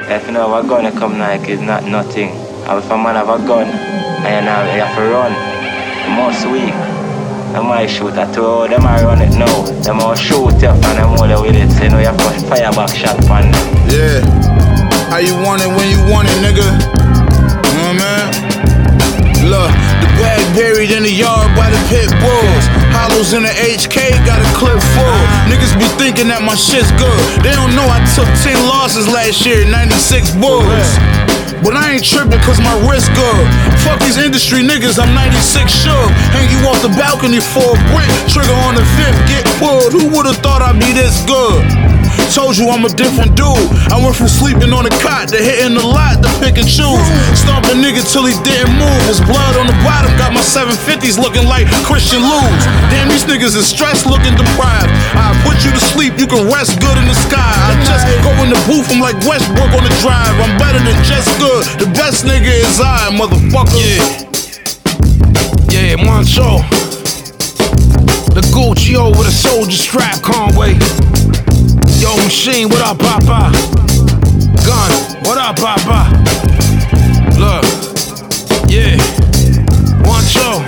If you know have a gun, you come like it's not nothing. And if a man have a gun, and you have to run, you must weak. They might shoot at you, they might run it now. They might shoot you and them only with it. So you know you have to fire back shot on them. Yeah. How you want it when you want it, nigga? You know what I mean? Look, the bag buried in the yard by the pit bulls. Hollows in the HK, got a clip full. Niggas be thinking that my shit's good. They don't know I took 10 losses last year, 96 Bulls. But I ain't tripping cause my wrist good. Fuck these industry niggas, I'm 96 shook. Hang you off the balcony for a brick. Trigger on the fifth, get pulled. Who would've thought I'd be this good? Told you I'm a different dude. I went from sleeping on the cot to hitting the lot to pick and choose. Stomp a nigga till he didn't move. His blood on the bottom got my 750s looking like Christian Lou's. Damn, these niggas is stressed looking deprived. I put you to sleep, you can rest good in the sky. I just go in the booth, I'm like Westbrook on the drive. I'm better than just good. The best nigga is I, motherfucker. Yeah, Moncho. The Gucci O with a soldier strap, Conway. Yo, Machine, what up, Papa? Gun, what up, Papa? Look, yeah, Moncho.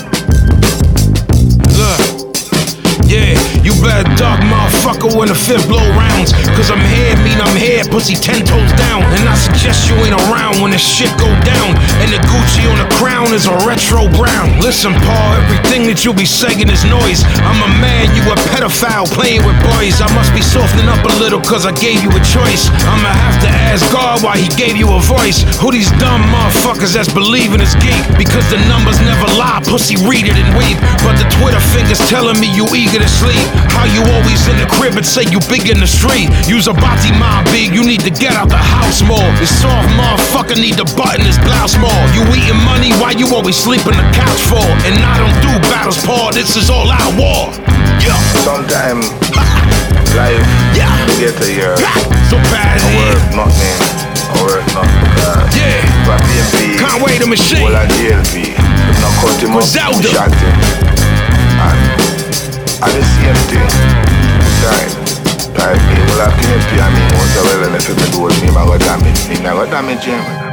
Look, yeah, you better duck, motherfucker, when the fifth blow rounds. Cause I'm here, mean I'm here, pussy 10 toes down. And I suggest you ain't around when this shit go down. And the Gucci on the crown is a retro brown. Listen, Paul, everything that you be saying is noise. I'm a man, you a pedophile playing with boys. I must be softening up a little cause I gave you a choice. I'ma have to ask God why he gave you a voice. Who these dumb motherfuckers that's believing is geek? Because the numbers never lie, pussy read it and weep. But the Twitter fingers telling me you eager to sleep. How you always in the crib and say you big in the street. You's a body mind big, you need to get out the house more. This soft motherfucker need to button his blouse more. You eating money, why you always sleep on the couch for? And I don't do battles, Paul, this is all out war. Yeah. Sometimes life you get to your so bad worth nothing, or worth nothing because for PMP, Conway the Machine, all at DLP, no cut him up, shot him, and I the same thing, right? Like me, all at PMP, I mean, once I will, if you do with me, I got damage him.